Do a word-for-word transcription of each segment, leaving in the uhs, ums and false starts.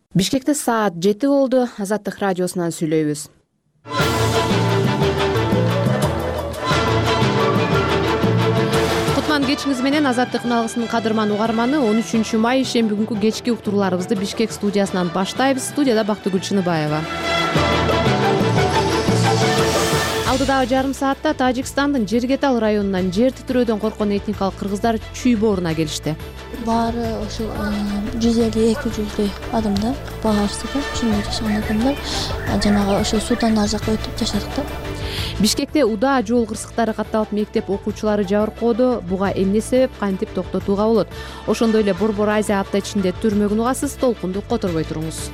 Бишкекте саат жети болду. Азаттык радиосунан сүйлөйбүз. Кутман кечиңиз менен Азаттык алгысынын кадырман угарманы. он үчүнчү май ишемби күнкү кечки уктурууларыбызды Бишкек студиясынан баштайбыз. Студияда Бактыгүл Чыныбаева. Алдыдагы жарым саатта Тажикстандын Жергетал районунан жер титирөөдөн корккон этникалык кыргыздар чүй бооруна келишти. Баары ошол жүз элүү эки жүздөй адамдар баарысыга ушундай жашаган адамдар жанагы ошо суудан ар жакка өтүп жашадык да. Бишкекте удаа жол кырсыктары катталып, мектеп окуучулары жабыркоодо. Буга эмне себеп, кантип токтотууга болот? Ошондой эле Борбор Азия апта ичинде түрмөгүн угасыз, толкунду которбой туруңуз.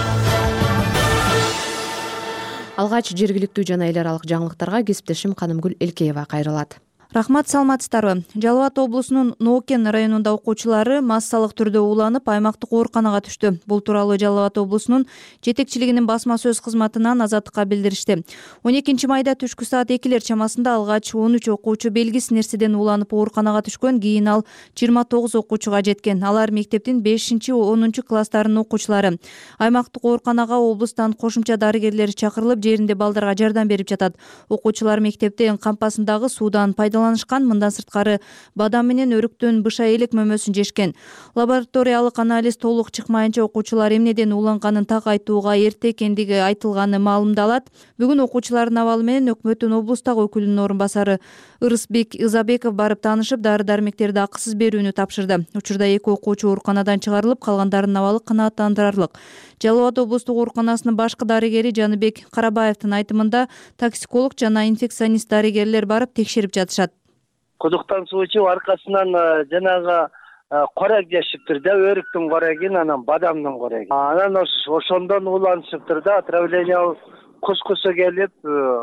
Алгач жергиликтүү жана эл аралык жаңылыктарга кесиптешим Канымгүл Элкеева кайрылат. Рахмат, саламатсыздарбы. Жалал Абад облусунун Ноокен районунда окуучулары массалык түрдө ууланып, аймактык ооруканага түштү. Бул тууралуу Жалал Абад облусунун жетекчилигинин басма сөз кызматынан Азаттыкка билдиришти. он экинчи майда түшкү саат экилер чамасында алгач он үч окуучу белгисиз нерседен ууланып ооруканага түшкөн. Кийин ал жыйырма тогуз окуучуга жеткен. Алар мектептин бешинчи онунчу класстарынын окуучулары. Аймактык ооруканага облустан кошумча дарыгерлер чакырылып, жеринде балдарга жардам берип жатат. Окуучулар мектептин кампасындагы суудан пайдаланышкан. Мындан сырткары бадам менен өрүктөн быша элек мөмөсүн жешкен. Лабораториялык анализ толук чыкмайынча окуучулар эмнеден ууланганын так айтууга эрте экендиги айтылганы маалымдалат. Бүгүн окуучулардын абалы менен өкмөттүн облустагы өкүлүнүн орун басары Ырысбек Изабеков барып таанышып, дары-дармектерди акысыз берүүнү тапшырды. Учурда эки окуучу ооруканадан чыгарылып, калгандарынын абалы канааттандырарлык. Жалал Абад облустук ооруканасынын башкы дарыгери Жаныбек Карабаевдин айтымында токсиколог жана инфекционист дарыгерлер барып текшерип жатышат. Кудуктан суу ичип, аркасынан жанагы корек жешиптир да, өрүктүн корегин, анан бадамдын кореги. Анан ошондон ууланышыптыр да, отравление кускусу келип,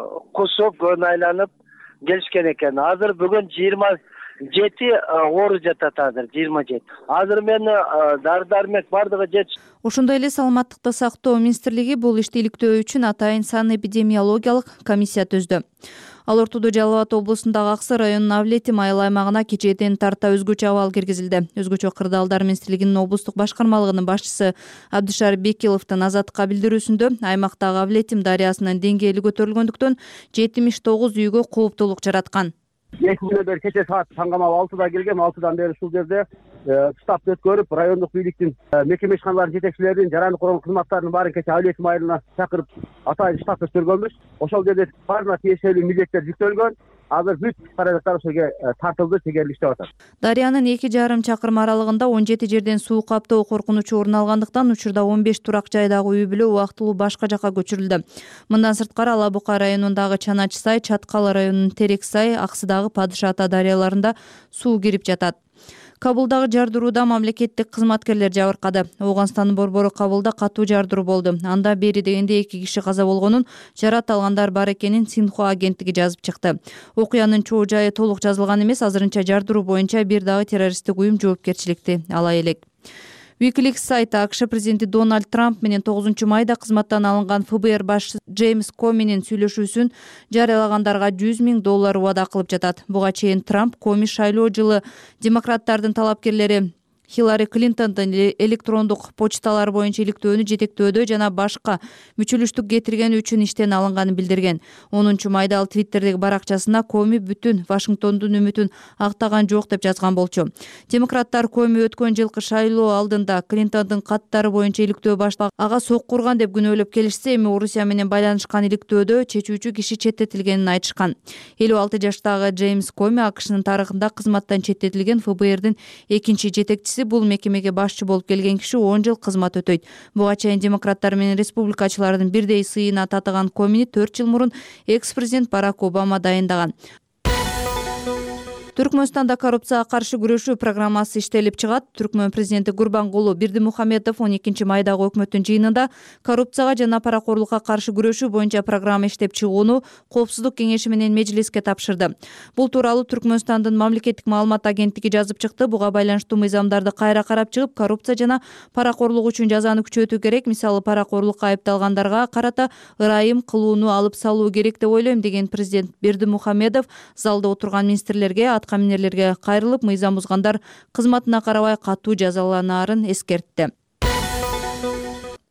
кусуп, көн айланып келишкен экен. Азыр бүгүн жыйырма жети оору жатат, азыр жыйырма жети. Азыр мен дары-дармек бардыгы жетиш. Ошондой эле саламаттыкты сактоо министрлиги бул ишти иликтөө үчүн атайын санэпидемиологиялык комиссия түздү. Ал ортодо Жалал Абад облусундагы Аксы районунун Авлети майыл аймагына кечээден тарта өзгөчө абал киргизилди. Өзгөчө кырдаалдар министрлигинин облустук башкармалыгынын башчысы Абдышар Бекиловдун Азаттыкка билдирүүсүндө аймактагы Авлетим дарыясынын деңгээли көтөрүлгөндүктөн жетимиш тогуз үйгө кооптуулук жараткан. эки күнөн бери кече саат таңгамап алтыда келгем. алтыдан бери ушул жерде штабты өткөрүп, райондук бийликтин мекеме ишканаларынын жетекчилерин, жараны коргоо кызматтарынын баарын кече Авлети майылына чакырып атайын штаб өткөргөнбүз. Ошол жерде баарына тиешелүү милдеттер жүктөлгөн. Азыр бүт каражаттар ошого тартылды, тегерилип иштеп атат. Дарыянын эки жарым чакырым аралыгында он жети жерден суу каптоо коркунучу орун алгандыктан учурда он беш турак жайдагы үй бүлө убактылуу башка жакка көчүрүлдү. Мындан сырткары Ала Бука районундагы Чанач сай, Чаткал районунун Терек сай, Аксыдагы Падыша ата дарыяларында суу кирип жатат. Кабылдагы жардырууда мамлекеттик кызматкерлер жабыркады. Ооганстандын борбору Кабылда катуу жардыруу болду. Анда бери дегенде эки киши каза болгонун, жарат алгандар бар экенин Синхуа агенттиги жазып чыкты. Окуянын чоо жайы толук жазылган эмес, азырынча жардыруу боюнча бир дагы террористтик уюм жоопкерчиликти ала элек. Wikileaks сайты АКШ президенти Дональд Трамп менен тогузунчу майда кызматтан алынган ФБР башчысы Джеймс Коминин сүйлөшүүсүн жарыялагандарга жүз миң доллар убада кылып жатат. Буга чейин Трамп Коми шайлоо жылы демократтардын талапкерлери Хиллари Клинтондун электрондук почталар боюнча иликтөөнү жетектөөдө жана башка мүчүлүштүк кетиргени үчүн иштен алынганын билдирген. онунчу майда ал Твиттердеги баракчасына Коми бүтүн Вашингтондун үмүтүн актаган жок деп жазган болчу. Демократтар Коми өткөн жылкы шайлоо алдында Клинтондун каттары боюнча иликтөө баштап, ага соккурган деп күнөөлөп келишсе, эми Орусия менен байланышкан иликтөөдө чечүүчү киши четтетилгенин айтышкан. элүү алты жаштагы Джеймс Коми АКШнын тарыхында кызматтан четтетилген ФБРдин экинчи жетекчиси. Бул мекемеге башчы болуп келген киши он жыл кызмат өтөйт. Буга чейин демократтар менен республикачылардын бирдей сыйына татыган Комини төрт жыл мурун экс-президент Барак Обама дайындаган. Түркмөнстанда коррупцияга каршы күрөшүү программасы иштелип чыгат. Түркмөн президенти Гурбангулу Бердимухамедов он экинчи майдагы өкмөттүн жыйынында коррупцияга жана паракорлукка каршы күрөшүү боюнча программа иштеп чыгууну Коопсуздук кеңеши менен межлиске тапшырды. Бул тууралуу Түркмөнстандын мамлекеттик маалымат агенттиги жазып чыкты. Буга байланыштуу мыйзамдарды кайра карап чыгып, коррупция жана паракорлук үчүн жазаны күчөтүү керек. Мисалы, паракорлукка айыпталгандарга карата ырайым кылууну алып салуу керек деп ойлойм, деген президент Бердимухамедов залда отурган министрлерге, каминерлерге кайрылып, мыйзам бузгандар кызматына карабай катуу жазаланаарын эскертти.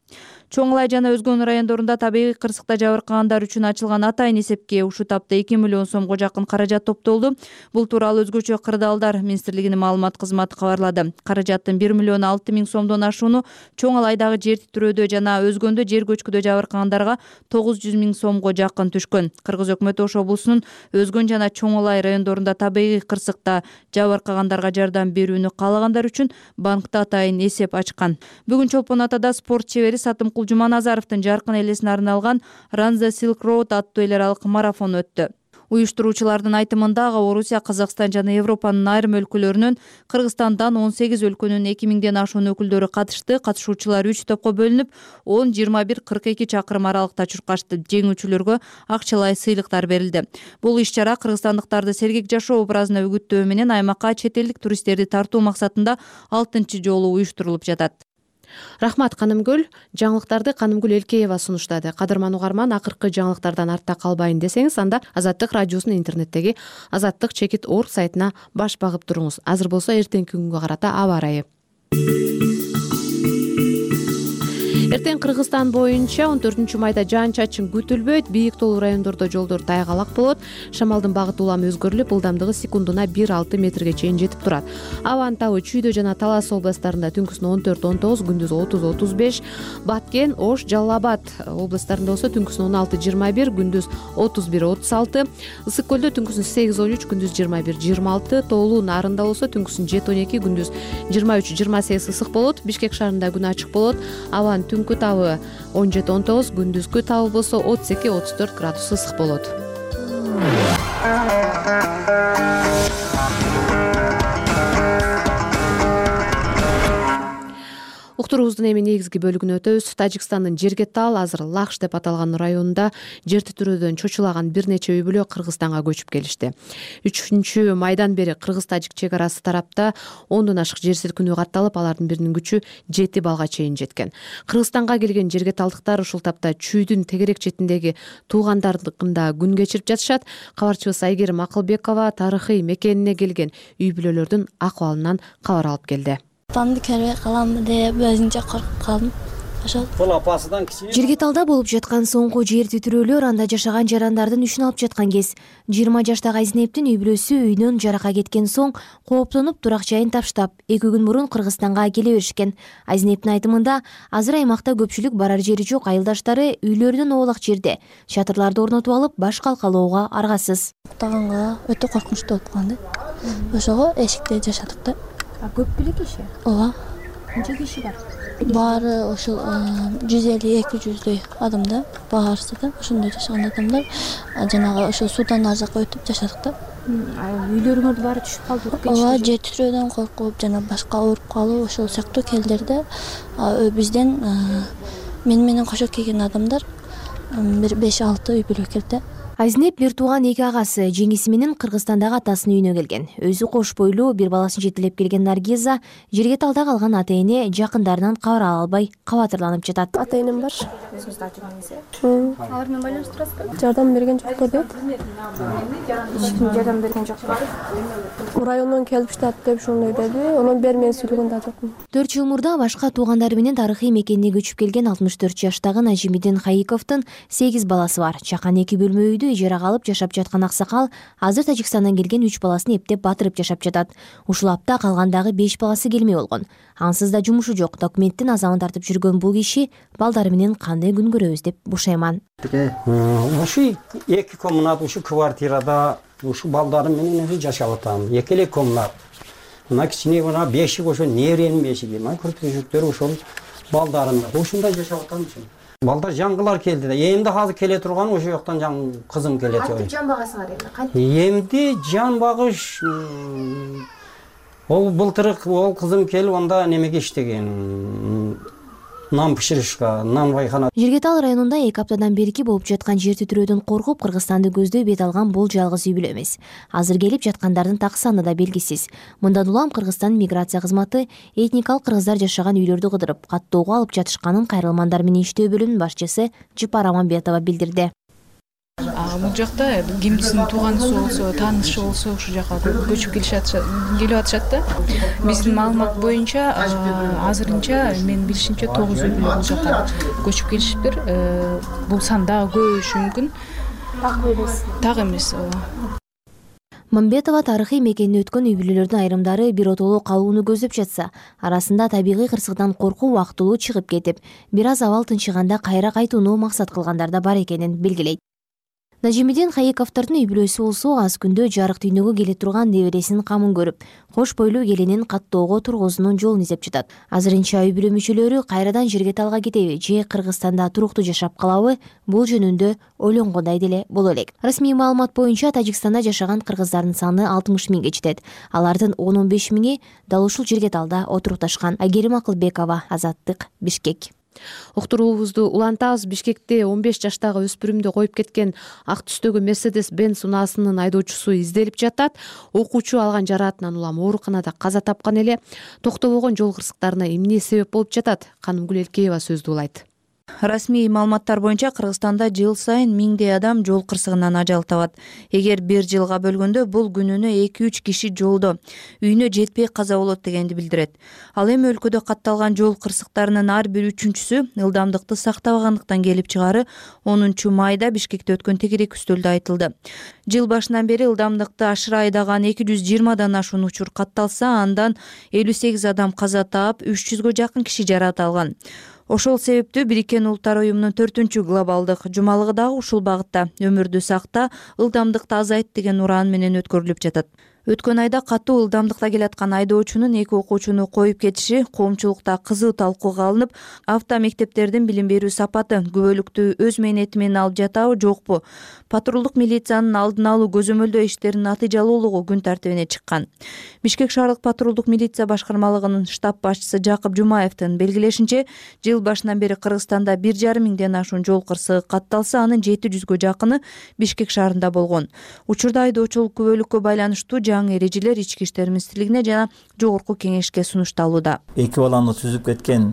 Чоң Алай жана өзгөн райондорунда табигый кырсыкта жабыркагандар үчүн ачылган атайын эсепке ушул тапта эки миллион сомго жакын каражат топтолду. Бул тууралуу Өзгөчө кырдаалдар министрлигинин маалымат кызматы кабарлады. Каражаттын бир миллион алты миң сомдон ашууну Чоң Алайдагы жер титирөөдө жана өзгөндө жер көчкүдө жабыркагандарга тогуз жүз миң сомго жакын түшкөн. Кыргыз өкмөтү Ош облусунун Өзгөн жана Чоң Алай райондорунда табигый кырсыкта жабыркагандарга жардам берүүнү каалагандар үчүн банкта атайын эсеп ачкан. Бүгүн Чолпон Атада спорт чебери Сатымкул Жуманазаровдун жаркын элесине арналган Run the Silk Road аттуу эл аралык марафон өттү. Уюштуруучулардын айтымында Орусия, Казакстан жана Европанын айрым өлкөлөрүнөн, Кыргызстандан он сегиз өлкөнүн эки миңден ашуун өкүлдөрү катышты. Катышуучулар үч топко бөлүнүп, он, жыйырма бир, кырк эки чакырым аралыкта чуркашты. Жеңүүчүлөргө акчалай сыйлыктар берилди. Бул иш-чара кыргызстандыктарды сергек жашоо образына үгүттөө менен аймакка чет элдик туристтерди тартуу максатында алтынчы жолу уюштурулуп жатат. Рахмат Канымгүл. Жаңылыктарды Канымгүл Элкеева сунуштады. Кадырман угарман, акыркы жаңылыктардан артта калбайын десеңиз, анда Азаттык радиосунун интернеттеги азаттык чекит орг сайтына баш багып туруңуз. Азыр болсо эртеңки күнгө карата аба ырайы. Эртең Кыргызстан боюнча он төртүнчү майда жаан-чачын күтүлбөйт. Бийик тоолуу райондордо жолдор тайгалак болот. Шамалдын багыты улам өзгөрүлүп, ылдамдыгы секундуна бир алты метрге чейин жетип турат. Абанын табы Чүйдө жана Талас областтарында түнкүсүн он төрт он тогуз, күндүз отуз отуз беш, Баткен, Ош, Жалал Абад областтарында болсо түнкүсүн он алты жыйырма бир, күндүз отуз бир отуз алты, Ысык көлдө түнкүсүн сегиз он үч, күндүз жыйырма бир жыйырма алты, Тоолуу Нарында болсо түнкүсүн жети он эки, күндүз жыйырма үч жыйырма сегиз ысык болот. Бишкек шаарында күн ачык болот. Абанын түнкү табы он жети он тогуз, күндүзгү табы болсо отуз эки отуз төрт градус ысык болот. Уктуруубуздун эми негизги бөлүгүнө өтөбүз. Тажикстандын Жергетал, азыр Лакш деп аталган районунда жер титирөөдөн чочулаган бир нече үй бүлө Кыргызстанга көчүп келишти. үчүнчү майдан бери кыргыз-тажик чек арасы тарапта ондон ашык жер силкинүү катталып, алардын биринин күчү жети балга чейин жеткен. Кыргызстанга келген жергеталдыктар ушул тапта Чүйдүн тегерек четиндеги туугандарында күн кечирип жатышат. Кабарчыбыз Айгерим Акылбекова тарыхый мекенине келген үй бүлөлөрдүн акыбалынан кабар алып келди. Апамды көрбөй каламбы деп өзүнчө коркуп калдым. Ошол Бул апасынан кичине. Жергеталда болуп жаткан соңку жер титирөөлөр анда жашаган жарандардын үчүн алып жаткан кез. жыйырма жаштагы Айзинептин үй бүлөсү үйүнөн жарака кеткен соң кооптонуп турак жайын таптап, эки күн мурун Кыргызстанга келе беришкен. Айзинептин айтымында, азыр аймакта көпчүлүк барар жери жок айылдаштары үйлөрүнүн оолак жерде чатырларды орнотуп алып, баш калкалоого аргасыз. Уктаганга өтө коркунучтуу болуп калган да. Ошого эшикте жашадык да. А көп беле киши? Ооба. Канча киши бар? Баары ошол жүз элүү эки жүздөй адам да, баарысы да, ошондой жашаган адамдар. Жанагы ошол суудан ар жакка өтүп жашадык да. Үйлөрүңөрдүн баары түшүп калдыбы? Ооба, жер титирөөдөн коркуп, жана башка ооруп калуу ошол сыяктуу келдир да. Бизден мен менен кошо келген адамдар бир беш алты үй бүлө келди. Айзинеп бир тууган эки агасы жеңиси менен Кыргызстандагы атасынын үйүнө келген. Өзү кош бойлуу бир баласын жетелеп келген Наргиза Жергеталда калган ата эне жакындарынан кабар ала албай кабатырланып жатат. Ата энем бар. Алар менен байланыштырасызбы? Жардам берген жокпу дейт. Эч ким жардам берген жокпу. Райондон келип жатат деп ошондой деди. Анан бери мен сүйлөгөн да жокмун. төрт жыл мурда башка туугандары менен тарыхый мекенине көчүп келген алтымыш төрт жаштагы Нажимидин Хаиковдун сегиз баласы бар. Чакан эки бөлмө үйдү ижарага алып жашап жаткан аксакал азыр Тажикстандан келген үч баласын эптеп батырып жашап жатат. Ушул апта калгандагы беш баласы келмей болгон. Ансыз да жумушу жок, документтин азабын тартып жүргөн бул киши балдары менен кандай күн көрөбүз деп бушайман. Ушу эки комнат, ушу квартирада ушу балдарым менен өзү жашап атам. Эки эле комнат. Мына кичине мына бешик ошо неренин бешиги, мына көрпөшүктөр ошол балдарым. Ушундай жашап атам. Балдар жаңгылар келди да. Эмди азыр келе турган ошол жактан жаң кызым келет. Кантип жан багасыңар эмне? Кантип? Эмди жан багыш ол былтыр ол кызым келип анда немеге иштеген. Нан пиширишка, нан байкана. Жергетал районунда эки аптадан берки болуп жаткан жер титирөөдөн коркуп Кыргызстанды көздөй бет алган бул жалгыз үй бүлө эмес. Азыр келип жаткандардын так саны да белгисиз. Мындан улам Кыргызстандын миграция кызматы этникалык кыргыздар жашаган үйлөрдү кыдырып, каттоого алып жатышканын кайрылмандар менен иштөө бөлүмүнүн башчысы Жыпар Аманбетова билдирди. бул жакта кимдисин туугандысы болсо, таанышы болсо ушул жака көчүп келишат, келип атышат да. Биздин маалымат боюнча азырынча мен билишимче тогуз үй бүлө бул жака көчүп келишиптир. Бул сан дагы көбөйүшү мүмкүн. Так эмес. Так эмес. Мамбетова тарыхый мекенде өткөн үй бүлөлөрдүн айрымдары биротоло калууну көздөп жатса, арасында табигый кырсыктан коркуу убактылуу чыгып кетип, бир аз абал тынчыганда кайра кайтууну максат кылгандар да бар экенин белгилейт. Нажимидин Хаиковдордун үй бүлөсү болсо аз күндө жарык дүйнөгө келе турган небересинин камын көрүп, кош бойлуу келинин каттоого тургузуунун жолун издеп жатат. Азырынча үй бүлө мүчөлөрү кайрадан жерге талга кетеби же Кыргызстанда туруктуу жашап калабы, бул жөнүндө ойлонгондой деле боло элек. Расмий маалымат боюнча Тажикстанда жашаган кыргыздардын саны алтымыш миңге жетет. Алардын он он беш миңи дал ушул жерге талда отурукташкан. Айгерим Акылбекова, Азаттык, Бишкек. Уктуруубузду улантабыз. Бишкекте он беш жаштагы өспүрүмдү коюп кеткен ак түстөгү Mercedes Benz унаасынын айдоочусу изделип жатат. Окуучу алган жараатынан улам ооруканада каза тапкан эле. Токтобогон жол кырсыктарына эмне себеп болуп жатат? Канымгүл Элкеева сөздү улайт. Расмий маалыматтар боюнча Кыргызстанда жыл сайын миңдей адам жол кырсыгынан ажал табат. Эгер бир жылга бөлгөндө бул күнүнө эки үч киши жолдо үйүнө жетпей каза болот дегенди билдирет. Ал эми өлкөдө катталган жол кырсыктарынын ар бир үчүнчүсү ылдамдыкты сактабагандыктан келип чыгары онунчу майда Бишкекте өткөн тегерек үстөлдө айтылды. Жыл башынан бери ылдамдыкты ашыра айдаган эки жүз жыйырмадан ашуун учур катталса, андан элүү сегиз адам каза таап, үч жүзгө жакын киши жараат алган. Ошол себептүү Бириккен Улуттар уюмунун төртүнчү глобалдык жумалыгы дагы ушул багытта өмүрдү сакта, ылдамдыкты азайт деген ураан менен өткөрүлүп жатат. Өткөн айда катуу ылдамдыкта келаткан айдоочунун эки окуучуну коюп кетиши коомчулукта кызуу талкууга алынып, автомектептердин билим берүү сапаты күбөлүктү өз мээнети менен алып жатабы, жокпу? Патрулдук милициянын алдын алуу көзөмөлдөө иштеринин натыйжалуулугу күн тартибине чыккан. Бишкек шаардык патрулдук милиция башкармалыгынын штаб башчысы Жакып Жумаевдин белгилешинче, жыл башынан бери Кыргызстанда бир жарым миңден ашуун жол кырсыгы катталса, анын жети жүзгө жакыны Бишкек шаарында болгон. Учурда айдоочулук күбөлүккө байланыштуу жаңы эрежелер Ички иштер министрлигине жана жогорку кеңешке сунушталууда. Эки баланы сүзүп кеткен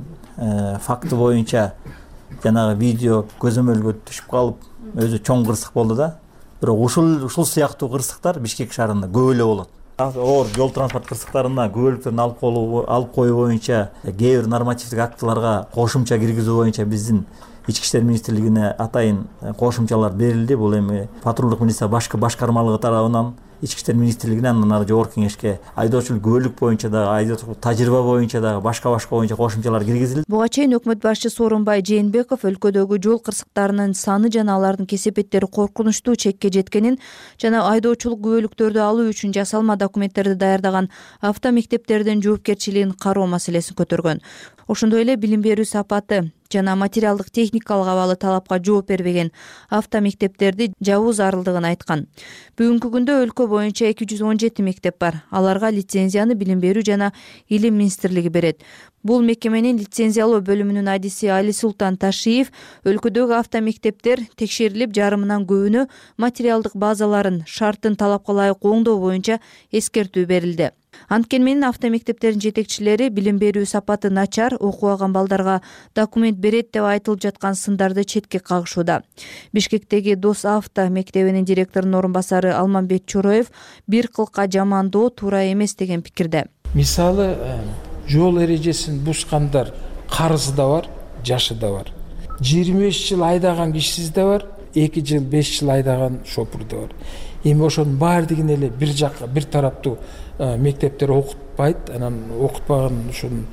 факты боюнча жанагы видео көзөмөлгө түшүп калып, өзү чоң кырсык болду да. Бирок ушул ушул сыяктуу кырсыктар Бишкек шаарында көп эле болот. Оор жол транспорт кырсыктарына күбөлүктөрүн алып коюу алып коюу боюнча кээ бир нормативдик актыларга кошумча киргизүү боюнча биздин Ички иштер министрлигине атайын кошумчалар берилди. Бул эми патрулдук милиция башкы башкармалыгы тарабынан Ички иштер министрлигине, андан ары жогорку кеңешке айдоочулук күбөлүк боюнча дагы, айдоочулук тажрыйба боюнча дагы башка-башка боюнча кошумчалар киргизилди. Буга чейин өкмөт башчысы Сооронбай Жээнбеков өлкөдөгү жол кырсыктарынын саны жана алардын кесепеттери коркунучтуу чекке жеткенин жана айдоочулук күбөлүктөрдү алуу үчүн жасалма документтерди даярдаган автомектептердин жоопкерчилигин кароо маселесин көтөргөн. Ошондой эле билим берүү сапаты жана материалдык техникалык абалы талапка жооп бербеген автомектептерди жабуу зарылдыгын айткан. Бүгүнкү күндө өлкө боюнча эки жүз он жети мектеп бар. Аларга лицензияны билим берүү жана илим министрлиги берет. Бул мекеменин лицензиялоо бөлүмүнүн адиси Али Султан Ташиев өлкөдөгү автомектептер текшерилип, жарымынан көбүнө материалдык базаларын шарттын талапка ылайык оңдоо боюнча эскертүү берилди. Анткени менен автомектептердин жетекчилери билим берүү сапаты начар, окубаган балдарга документ берет деп айтылып жаткан сындарды четке кагышууда. Бишкектеги Дос авто мектебинин директорунун орун басары Алмамбет Чороев бир кылка жамандоо туура эмес деген пикирде. Мисалы, жол эрежесин бузгандар карызы да бар, жашы да бар. жыйырма беш жыл айдаган кишисиз да бар, эки жыл, беш жыл айдаган шопур да бар. Эми ошонун баардыгын эле бир жакка, бир тараптуу мектептер окутпайт, анан окутпаган ушун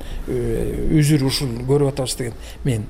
үзүр ушул көрүп атабыз деген мен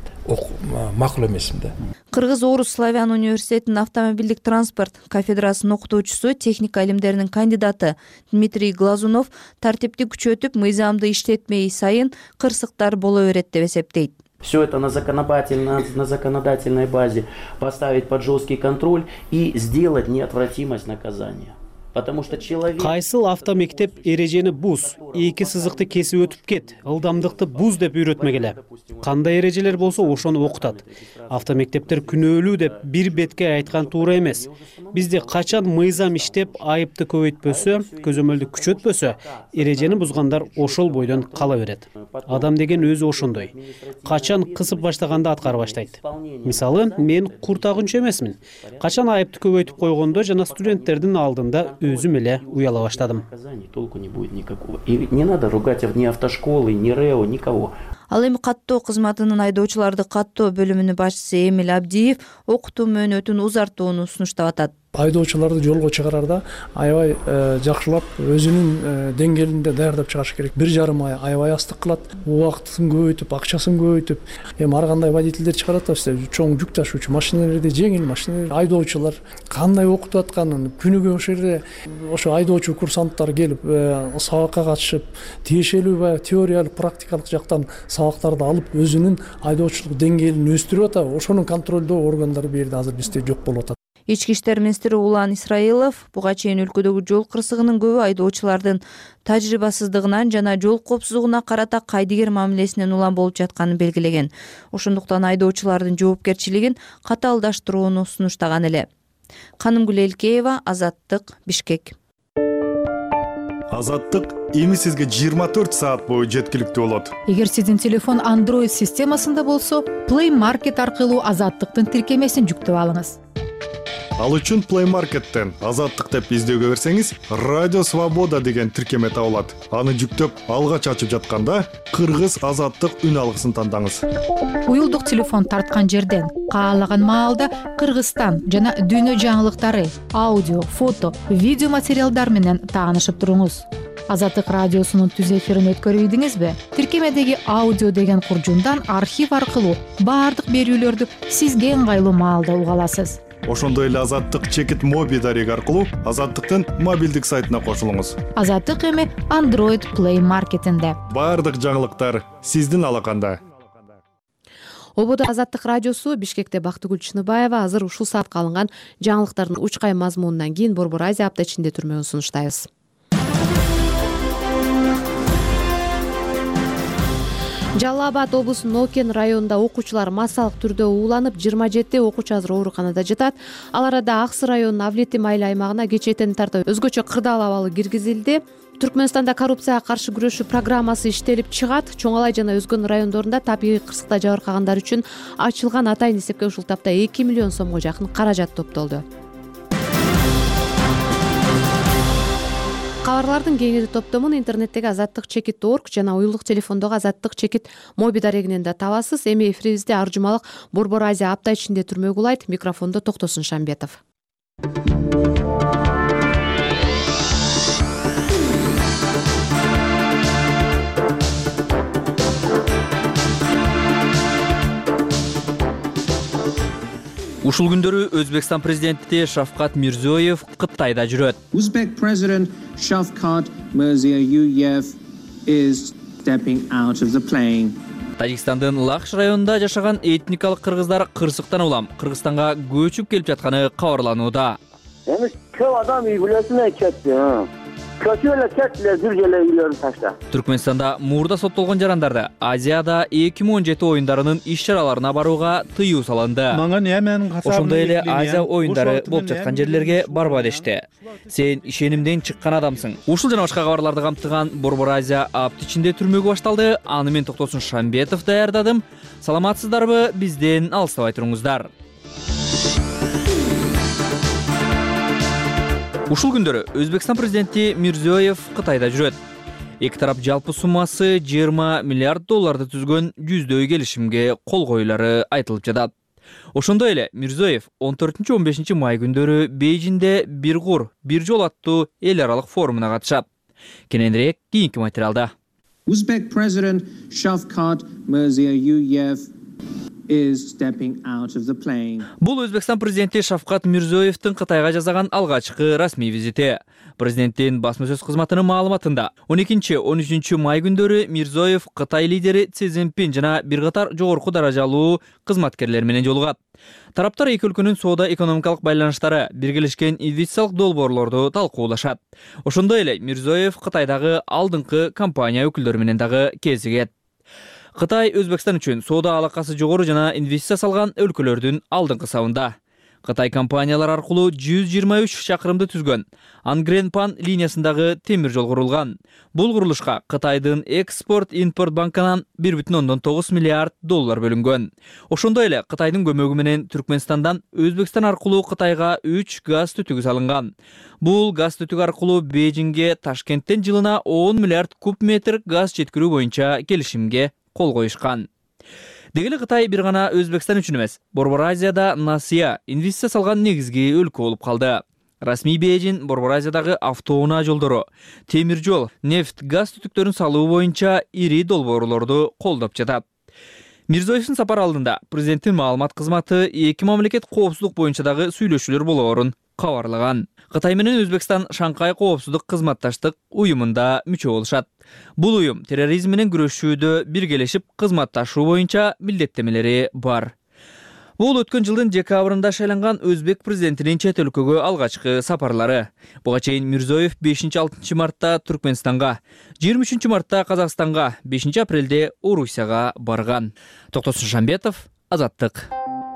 макул эмесмин да. Кыргыз-Орус славян университетинин автомобилдик транспорт кафедрасынын окутуучусу, техника илимдеринин кандидаты Дмитрий Глазунов тартипти күчөтүп, мыйзамды иштетмей сайын кырсыктар боло берет деп эсептейт. Все это на законодательной, на законодательной базе поставить под жесткий контроль и сделать неотвратимость наказания. Потому что человек... Кайсыл автомектеп эрежени буз, эки сызыкты кесип өтүп кет, ылдамдыкты буз деп үйрөтмөгеле. Кандай эрежелер болсо ошону окутат. Автомектептер күнөөлүү деп бир бетке айткан туура эмес. Бизде качан мыйзам иштеп, айыпты көбөйтпөсө, көзөмөлдү күчөтпөсө, эрежени бузгандар ошол бойдон кала берет. Адам деген өзү ошондой. Качан кысып баштаганда аткара баштайт. Мисалы, мен куртагынчы эмесмин. Качан айыпты көбөйтүп койгондо жана студенттердин алдында өзүм эле уяла баштадым. Толку не будет никакого. И не надо ругать ни автошколы, ни РЭО, никого. Ал эми каттоо кызматынын айдоочуларды каттоо бөлүмүнүн башчысы Эмил Абдиев окутуу мөөнөтүн узартууну сунуштап атат. Айдоочуларды жолго чыгарарда аябай жакшылап өзүнүн деңгээлинде даярдап чыгыш керек. Бир жарым ай аябай астык кылат, убактысын көбөйтүп, акчасын көбөйтүп. Эми ар кандай водительдер чыгарат да, чоң жүк ташуучу машиналерди, жеңил машиналар, айдоочулар кандай окутуп атканын күнүгө ошол жерде ошо айдоочу курсанттар келип сабакка катышып, тиешелүү баягы теориялык, практикалык жактан сабактарды алып, өзүнүн айдоочулук деңгээлин өстүрүп атат. Ошонун контролдоо органдары бу жерде азыр бизде жок болуп атат. Ички иштер министри Улан Исраилов буга чейин өлкөдөгү жол кырсыгынын көбү айдоочулардын тажрыйбасыздыгынан жана жол коопсуздугуна карата кайдыгер мамилесинен улам болуп жатканын белгилеген. Ошондуктан айдоочулардын жоопкерчилигин катаалдаштырууну сунуштаган эле. Канымгүл Элкеева, Азаттык, Бишкек. Азаттык эми сизге жыйырма төрт саат бою жеткиликтүү болот. Эгер сиздин телефон Android системасында болсо, Play Market аркылуу Азаттыктын тиркемесин жүктөп алыңыз. Ал үчүн Play Market'тен Азаттык деп издөөгө берсеңиз, Радио Свобода деген тиркеме табылат. Аны жүктөп, алгач ачып жатканда Кыргыз Азаттык үн алгысын тандаңыз. Уюлдук телефон тарткан жерден каалаган маалда Кыргызстан жана дүйнө жаңылыктары, аудио, фото, видео материалдар менен таанышып туруңуз. Азаттык радиосунун түз эфирин өткөрүп ийдиңизби? Тиркемедеги аудио деген куржундан архив аркылуу баардык берүүлөрдү сизге ыңгайлуу маалда уга аласыз. Ошондой эле Азаттык чекит моби дареги аркылуу Азаттыктын мобилдик сайтына кошулуңуз. Азаттык эми Android Play Market'инде. Баардык жаңылыктар сиздин алаканда. Ободо Азаттык радиосу, Бишкекте Бактыгүл Чыныбаева. Азыр ушул саатка алынган жаңылыктардын учкай мазмунунан кийин Борбор Азия апта ичинде түрмөгүн сунуштайбыз. Жалал Абад облусунун Окен районунда окуучулар массалык түрдө ууланып, жыйырма жети окуучу азыр ооруканада жатат. Ал арада Аксы районунун Авлети майыл аймагына кечээтен тарта өзгөчө кырдаал абалы киргизилди. Түркмөнстанда коррупцияга каршы күрөшүү программасы иштелип чыгат. Чоң Алай жана өзгөн райондорунда табигый кырсыкта жабыркагандар үчүн ачылган атайын эсепке ушул тапта эки миллион сомго жакын каражат топтолду. Кабарлардын кеңири топтомун интернеттеги Азаттык чекит точка орг жана уюлдук телефондогу Азаттык чекит моби дарегинен да табасыз. Эми эфирибизде ар жумалык Борбор Азия апта ичинде түрмө кулайт. Микрофондо Токтосун Шамбетов. Ушул күндөрү Өзбекстан президенти Шавкат Мирзиёев Кытайда жүрөт. Uzbek President Shavkat Mirziyoyev is stepping out of the plane. Тажикстандын Лахш районунда жашаган этникалык кыргыздар кырсыктан улам Кыргызстанга көчүп келип жатканы кабарланууда. Эми көп адам үй бүлөсүнө кетти. Көчүп эле кеттилер, бир желе үйлөрүн таштап. Түркмөнстанда мурда соттолгон жарандарды Азияда эки миң он жети оюндарынын иш-чараларына барууга тыюу салынды. Ошондой эле Азия оюндары болуп жаткан жерлерге барба дешти. Сен ишенимден чыккан адамсың. Ушул жана башка кабарларды камтыган Борбор Азия апта ичинде түрмөгө башталды. Аны мен Токтосун Шамбетов даярдадым. Саламатсыздарбы? Бизден алыстабай туруңуздар. Ушул күндөрү Өзбекстан президенти Мирзиёев Кытайда жүрөт. Эки тарап жалпы суммасы жыйырма миллиард долларды түзгөн жүздөй келишимге кол коюлары айтылып жатат. Ошондой эле Мирзиёев он төртүнчү он бешинчи май күндөрү Бейжиңде бир кур, бир жол аттуу эл аралык форумуна катышат. Кененирээк кийинки материалда. Uzbek President Shavkat Mirziyoyev is stepping out of the plane. Бул Өзбекстан президенти Шавкат Мирзиёевдин Кытайга жасаган алгачкы расмий визити. Президенттин басма-сөз кызматынын маалыматында он экинчи он үчүнчү май күндөрү Мирзиёев Кытай лидери Си Цзиньпин жана бир катар жогорку даражалуу кызматкерлер менен жолугат. Тараптар эки өлкөнүн соода-экономикалык байланыштары, биргелешкен инвестициялык долбоорлорду талкуулашат. Ошондой эле Мирзиёев Кытайдагы алдыңкы компания өкүлдөрү менен дагы кезигет. Кытай Өзбекстан үчүн соода алакасы жогору жана инвестиция салган өлкөлөрдүн алдыңкы сабында. Кытай компаниялар аркылуу жүз жыйырма үч чакырымды түзгөн Ангрен-Пан линиясындагы темир жол курулган. Бул курулушка Кытайдын экспорт-импорт банкынан бир бүтүн ондон тогуз миллиард доллар бөлүнгөн. Ошондой эле Кытайдын көмөгү менен Түркмөнстандан Өзбекстан аркылуу Кытайга үч газ түтүгү салынган. Бул газ түтүгү аркылуу Бейжиңге Ташкенттен жылына он миллиард куб метр газ жеткирүү боюнча келишимге кол коюшкан. Дегеле Кытай бир гана Өзбекстан үчүн эмес, Борбор Азияда насыя инвестиция салган негизги өлкө болуп калды. Расмий Бейжин Борбор Азиядагы автоунаа жолдору, темир жол, нефть, газ түтүктөрүн салуу боюнча ири долбоорлорду колдоп жатат. Мирзиёевдин сапар алдында президенттин маалымат кызматы эки мамлекет коопсуздук боюнча дагы сүйлөшүүлөр болоорун кабарлаган. Кытай менен Өзбекстан Шанхай коопсуздук кызматташтык уюмунда мүчө болушат. Бул уюм терроризм менен күрөшүүдө биргелешип кызматташуу боюнча милдеттемелери бар. Бул өткөн жылдын декабрында шайланган Өзбек президентинин чет өлкөгө алгачкы сапарлары. Буга чейин Мирзиёев бешинчи алтынчы мартта Түркмөнстанга, жыйырма үчүнчү мартта Казакстанга, бешинчи апрелде Орусияга барган. Токтосун Шамбетов, Азаттык.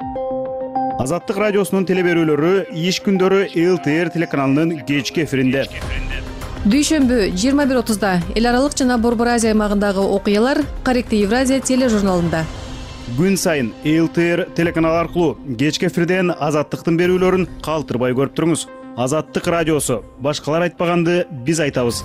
Азаттык радиосунун телеберүүлөрү иш күндөрү эл тэ эр телеканалынын кечки эфиринде. Дүйшөмбү жыйырма бир отузда эл аралык жана Борбор Азия аймагындагы окуялар Корректив Евразия тележурналында. Күн сайын эл тэ эр телеканалы аркылуу кечки эфирден Азаттыктын берүүлөрүн калтырбай көрүп туруңуз. Азаттык радиосу, башкалар айтпаганды биз айтабыз.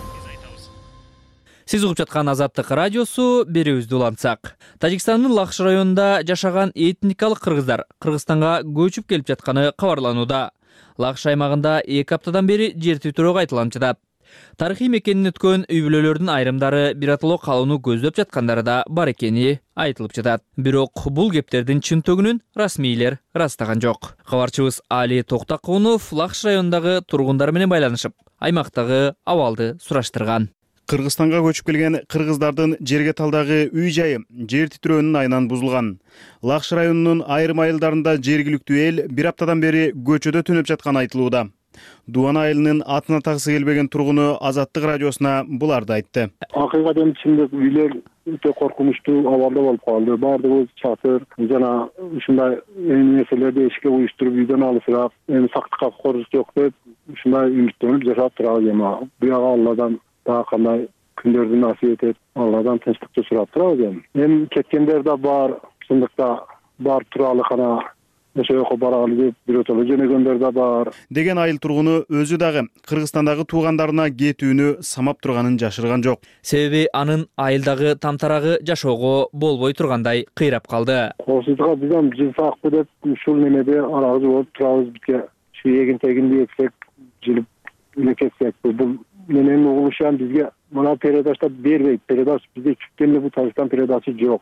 Сиз угуп жаткан Азаттык радиосу, берүүбүздү улантсак. Тажикстандын Лахш районунда жашаган этникалык кыргыздар Кыргызстанга көчүп келип жатканы кабарланууда. Лахш аймагында эки аптадан бери жер титирөө кайталанып жатат. Тарыхый мекенин өткөн үй бүлөлөрдүн айрымдары биротоло калууну көздөп жаткандары да бар экени айтылып жатат. Бирок бул кептердин чын төгүнүн расмийлер ырастаган жок. Кабарчыбыз Али Токтакунов Лахш районундагы тургундар менен байланышып, аймактагы абалды сураштырган. Кыргызстанга көчүп келген кыргыздардын жерге талдагы үй жайы жер титирөөнүн айынан бузулган. Лахш районунун айрым айылдарында жергиликтүү эл бир аптадан бери көчөдө түнөп жатканы айтылууда. Дуан айылынын атына тагысы келбеген тургуну Азаттык радиосуна буларды айтты. Акыйкатен чындык үйлөр өтө коркунучтуу абалда болуп калды. Баардыгыбыз чатыр жана ушундай нерселерди эшикке уюштуруп үйдөн алысыраак, эми сактыкка корус жок деп ушундай үмүттөнүп жашап турабыз. Эми буяга Алладан дагы кандай күндөрдү насип этет, Алладан тынчтыкты сурап турабыз. Эми эми кеткендер да бар, чындыкта бар туралы кана ошо жака баралы деп биротоло жөнөгөндөр да бар. Деген айыл тургуну өзү дагы Кыргызстандагы туугандарына кетүүнү самап турганын жашырган жок. Себеби анын айылдагы тамтарагы жашоого болбой тургандай кыйрап калды. Коопсуздукка биз ham жылсакпы деп ушул немеде арабыз болуп турабыз. Бизге ушу эгин тегинди эксек, жылып эле кетсек, бул менен угулушан бизге мына передачта бербейт. Передач бизде чүктөн эле бул Тажикстан передачасы жок.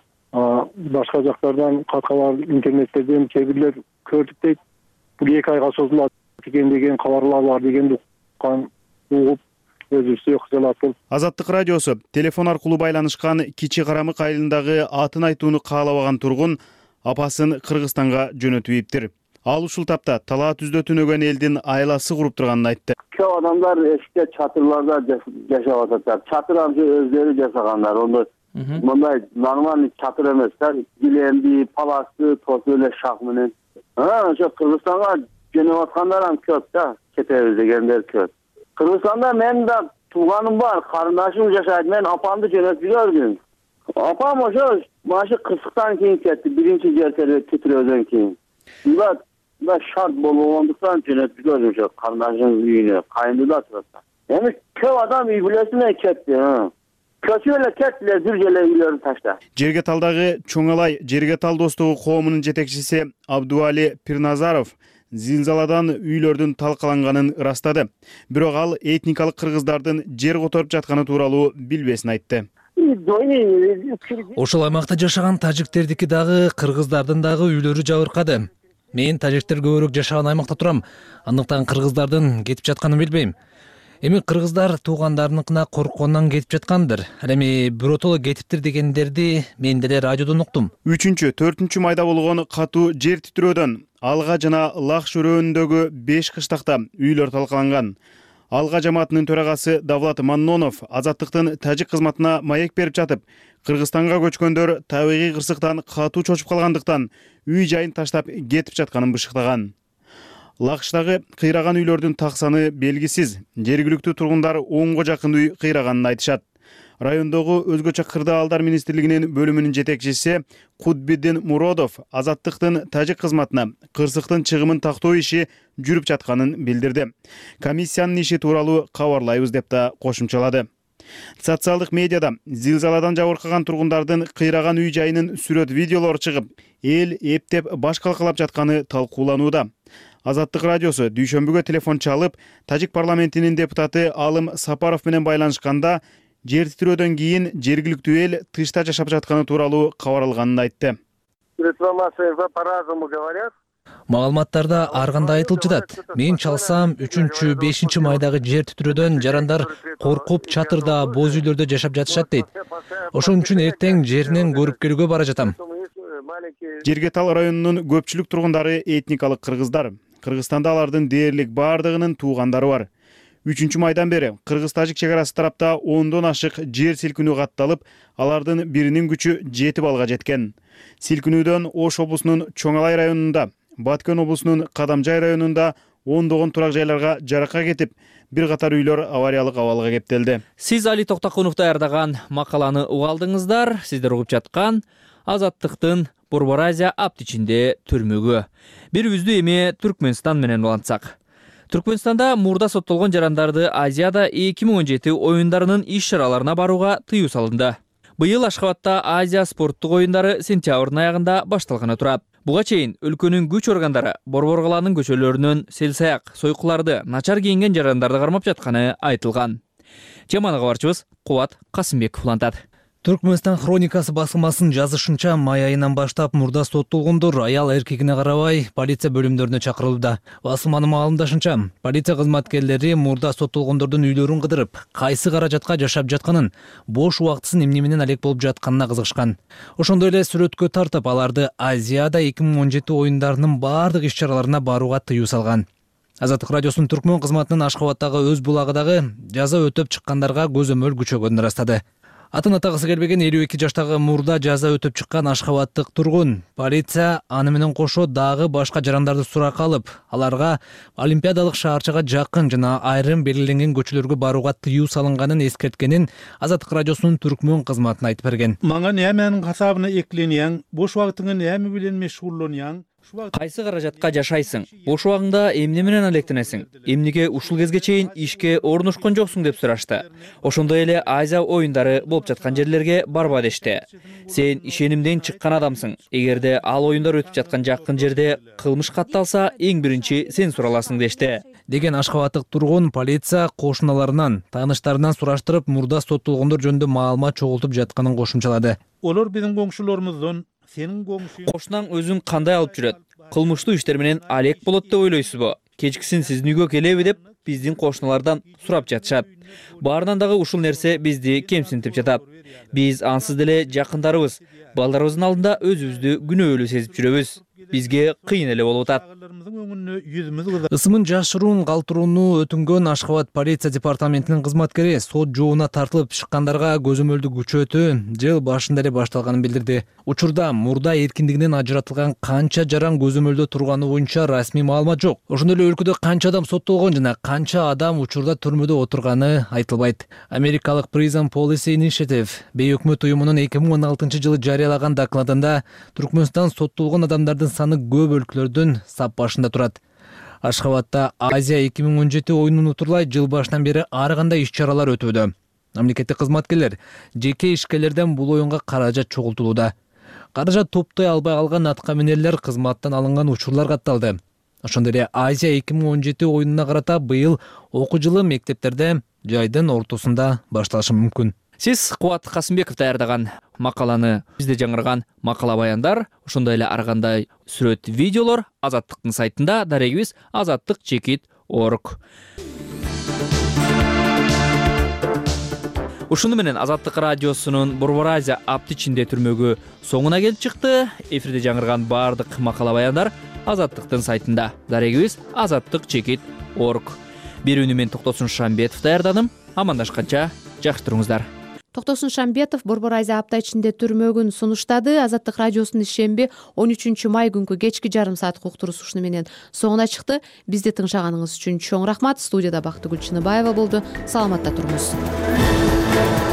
Башка жактардан каткалар интернеттерден кээ бирлер көрдүк дейт. Бул эки айга созулат экен деген кабарлар бар дегенди уккан, угуп өзүбүздү кызалат болуп. Азаттык радиосу телефон аркылуу байланышкан Кичи Карамык айылындагы атын айтууну каалабаган тургун апасын Кыргызстанга жөнөтүп. Ал ушул тапта талаа түздө түнөгөн элдин айласы куруп турганын айтты. Көп адамдар эшикте чатырларда жашап атат. Чатыр анча өздөрү жасагандар. Ону мындай нормальный чатыр эмес да, гиленди, паласты, тосу эле шак менен. А, ошо Кыргызстанга жөнөп аткандар ham көп да, кетебиз дегендер көп. Кыргызстанда мен да тууганым бар, карындашым жашайт. Мен апамды жөнөтүп жибердим. Апам ошо машы кырсыктан кийин кетти, биринчи жер титирөөдөн кийин. Мында да шарт болгондуктан жөнөтүп жибердим ошо карындашымдын үйүнө, кайындыда турат. Эми көп адам үй бүлөсүнө кетти. Көчүп эле кеттилер, бир эле үйлөрүн таштап. Жерге талдагы Чоңалай жерге тал достугу коомунун жетекчиси Абдуали Пирназаров зилзаладан үйлөрдүн талкаланганын ырастады. Бирок ал этникалык кыргыздардын жер которуп жатканы тууралуу билбесин айтты. Ошол аймакта жашаган тажиктердики дагы, кыргыздардын дагы үйлөрү жабыркады. Мен тажиктер көбүрөөк жашаган аймакта турам. Андыктан кыргыздардын кетип жатканын билбейм. Эми кыргыздар туугандарыныкына корккондон кетип жаткандыр. Ал эми биротоло кетиптир дегендерди мен деле радиодон уктум. үчүнчү төртүнчү майда болгон катуу жер титирөөдөн Алга жана Лакш өрөөнүндөгү беш кыштакта үйлөр талкаланган. Алга жамаатынын төрагасы Давлат Маннонов Азаттыктын тажик кызматына маек берип жатып, Кыргызстанга көчкөндөр табигый кырсыктан катуу чочуп калгандыктан үй жайын таштап кетип жатканын бышыктаган. Лакштагы кыйраган үйлөрдүн так саны белгисиз. Жергиликтүү тургундар онго жакын үй кыйраганын айтышат. Райондогу өзгөчө кырдаалдар министрлигинин бөлүмүнүн жетекчиси Кудбиддин Муродов Азаттыктын тажик кызматына кырсыктын чыгымын тактоо иши жүрүп жатканын билдирди. Комиссиянын иши тууралуу кабарлайбыз деп да кошумчалады. Социалдык медиада зилзаладан жабыркаган тургундардын кыйраган үй жайынын сүрөт видеолору чыгып, эл эптеп баш калкалап жатканы талкууланууда. Азаттык радиосу дүйшөмбүгө телефон чалып, тажик парламентинин депутаты Алым Сапаров менен байланышканда, жер титирөөдөн кийин жергиликтүү эл тышта жашап жатканы тууралуу кабар алганын айтты. Маалыматтарда ар кандай айтылып жатат. Мен чалсам, үчүнчү бешинчи майдагы жер титирөөдөн жарандар коркуп чатырда, боз үйлөрдө жашап жатышат дейт. Ошон үчүн эртең жеринен көрүп келүүгө бара жатам. Жергетал районунун көпчүлүк тургундары этникалык кыргыздар. Кыргызстанда алардын дээрлик баардыгынын туугандары бар. үчүнчү майдан бери Кыргыз-Тажик чек арасы тарапта ондон ашык жер силкинүү катталып, алардын биринин күчү жети балга жеткен. Силкинүүдөн Ош облусунун Чоң Алай районунда, Баткен облусунун Кадамжай районунда ондогон турак жайларга жаракка кетип, бир катар үйлөр авариялык абалга кептелди. Сиз Али Токтокунов даярдаган макаланы угалдыңыздар. Сиздер угуп жаткан Азаттыктын Борбор Азия аптичинде түрмөгү. Бирибизди эми Түркмөнстан менен улантсак. Түркмөнстанда мурда соттолгон жарандарды Азияда эки миң он жети оюндарынын иш-чараларына барууга тыюу салынды. Быйыл Ашхабадта Азия спорттук оюндары сентябрдын аягында башталганы турат. Буга чейин өлкөнүн күч органдары Борбор калаанын көчөлөрүнөн селсаяк, сойкуларды, начар кийинген жарандарды кармап жатканы айтылган. Теманы кабарчыбыз Кубат Касымбеков улантат. Түркмөнстан хроникасы басылмасынын жазышынча, май айынан баштап мурда соттолгондор аял эркегине карабай полиция бөлүмдөрүнө чакырылды. Басылманын маалымдашынча, полиция кызматкерлери мурда соттолгондордун үйлөрүн кыдырып, кайсы каражатка жашап жатканын, бош убактысын эмне менен алек болуп жатканына кызыгышкан. Ошондой эле сүрөткө тартып, аларды Азияда эки миң он жети оюндарынын баардык иш-чараларына барууга тыюу салган. Азаттык радиосунун Түркмөн кызматынын Ашхабадтагы өз булагыдагы жаза өтөп чыккандарга көзөмөл күчөгөнүн ырастады. Атын атагысы келбеген элүү эки жаштагы мурда жаза өтөп чыккан ашхабаттык тургун. Полиция аны менен кошо дагы башка жарандарды суракка алып, аларга Олимпиадалык шаарчага жакын жана айрым белгиленген көчөлөргө барууга тыюу салынганын эскерткенин Азаттык радиосунун Түркмөн кызматына айтып берген. Мага неменин касабына эклениң, бош убактыңы неме менен мешгулланың? Кайсы каражатка жашайсың? Бош убагыңда эмне менен алектенесиң? Эмнеге ушул кезге чейин ишке орношкон жоксуң деп сурашты. Ошондой эле Азия оюндары болуп жаткан жерлерге барба дешти. Сен ишенимден чыккан адамсың. Эгерде ал оюндар өтүп жаткан жакын жерде кылмыш катталса, эң биринчи сен сураласың дешти. Деген ашхабаттык тургун полиция кошуналарынан, тааныштарынан сураштырып, мурда соттолгондор жөнүндө маалымат чогултуп жатканын кошумчалады. Олар биздин коңшуларыбыздан Кошунан өзүң кандай алып жүрөт? Кылмыштуу иштер менен алек болот деп ойлойсузбу? Кечкисин сиздин үйгө келеби деп биздин кошуналардан сурап жатышат. Баарынан дагы ушул нерсе бизди кемсинтип жатат. Биз ансыз деле жакындарыбыз. Балдарыбыздын алдында өзүбүздү күнөөлүү сезип жүрөбүз. Бизге кыйын эле болуп атат. Ысымын жашыруун калтырууну өтүнгөн Ашхабад полиция департаментинин кызматкери сот жообуна тартылып чыккандарга көзөмөлдү күчөтүү жыл башында эле башталганын билдирди. Учурда мурда эркиндигинен ажыратылган канча жаран көзөмөлдө турганы боюнча расмий маалымат жок. Ошондой эле өлкөдө канча адам соттолгон жана канча адам учурда түрмөдө отурганы айтылбайт. Америкалык Prison Policy Initiative бейөкмөт уюмунун эки миң он алтынчы жылы жарыялаган докладында Түркмөнстан соттолгон адамдардын саны көп өлкөлөрдүн сап башында турат. Ашхабадта Азия эки миң он жети оюнун утурлай жыл башынан бери ар кандай иш-чаралар өтүүдө. Мамлекеттик кызматкерлер жеке ишкерлерден бул оюнга каражат чогултулууда. Каражат топтой албай калган атка минерлер кызматтан алынган учурлар катталды. Ошондой эле Азия эки миң он жети оюнуна карата быйыл окуу жылы мектептерде жайдын ортосунда башталышы мүмкүн. Сиз Кубат Касымбеков даярдаган макаланы бизде жаңырган макала баяндар, ошондой эле ар кандай сүрөт, видеолор Азаттыктын сайтында, дарегибиз азаттык чекит орг. Ушуну менен Азаттык радиосунун Борбор Азия апты ичинде түрмөгү соңуна келип чыкты. Эфирде жаңырган баардык макала баяндар Азаттыктын сайтында, дарегибиз азаттык чекит орг. Берүүнү мен Токтосун Шамбетов даярдадым. Амандашканча жакшы туруңуздар. Токтосун Шамбетов Борбор Азия апта ичинде түрмөгүн сунуштады. Азаттык радиосунун ишемби он үчүнчү май күнкү кечки жарым саат уктуруусу ушуну менен соңуна чыкты. Бизди тыңшаганыңыз үчүн чоң рахмат. Студияда Бактыгүл Чыныбаева болду. Саламатта туруңуз.